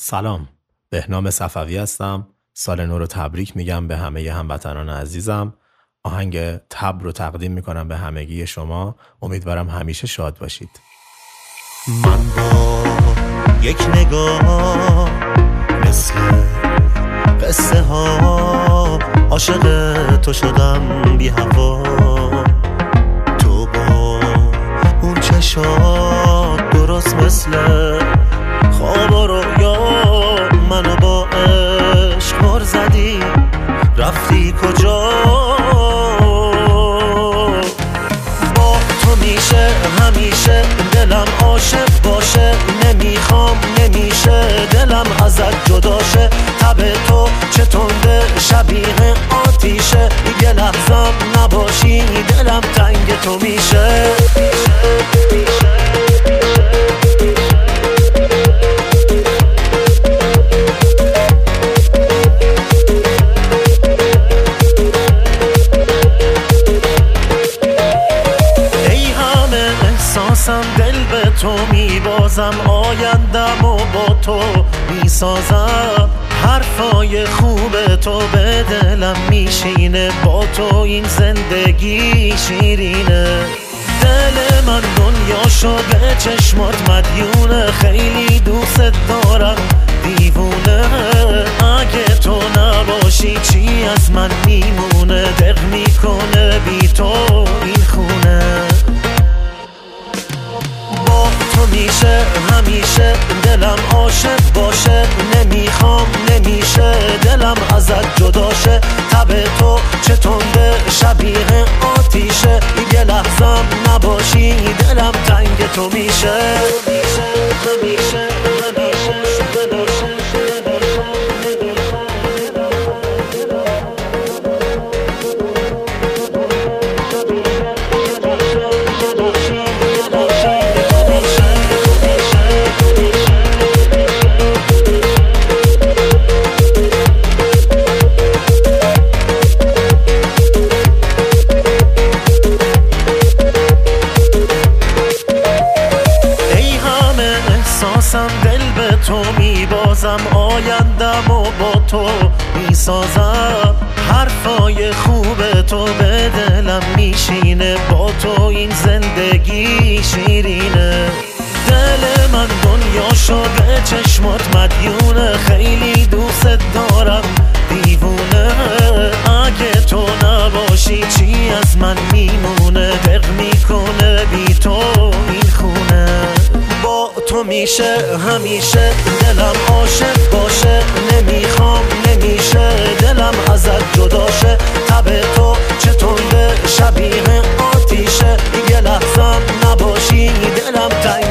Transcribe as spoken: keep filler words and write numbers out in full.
سلام، بهنام صفوی هستم. سال نو رو تبریک میگم به همه هموطنان عزیزم. آهنگ تبر رو تقدیم میکنم به همگی شما. امیدوارم همیشه شاد باشید. من با یک نگاه مثل قصه ها عاشق تو شدم بی هوا. تو با اون چشات درست مثل خواب و رویا منو با عشق بر زدی. رفتی کجا؟ با تو میشه همیشه دلم عاشق باشه. نمیخوام نمیشه دلم ازت جداشه. تب تو چه تنده شبیه آتیشه. یه لحظم نباشی دلم تنگ تو میشه. دل به تو میبازم، آیندم و با تو میسازم. حرفای خوب تو به دلم میشینه، با تو این زندگی شیرینه. دل من دنیا شده چشمات مدیونه، خیلی دوست دارم دیوونه. اگه تو نباشی چی از من میمونه؟ دق میکنه بی تو این خونه. تو میشه همیشه دلم عاشق باشه. نمیخوام نمیشه دلم ازت جداشه. تب تو چه تنده شبیه آتیشه. یه لحظم نباشی دلم تنگ تو میشه. همیشه همیشه دل به تو میبازم، آیندم و با تو میسازم. حرفای خوب تو به دلم میشینه، با تو این زندگی شیرینه. دل من دنیا شده چشمات مدیونه، خیلی دوست دارم دیوونه. اگه تو نباشی چی از من میمونه؟ دق میکنه بی تو این خونه. با تو میشه همیشه دلم عاشق باشه. نمیخوام نمیشه دلم ازت جداشه. تب تو چه تنده شبیه آتیشه. یه لحظم نباشی دلم تنگ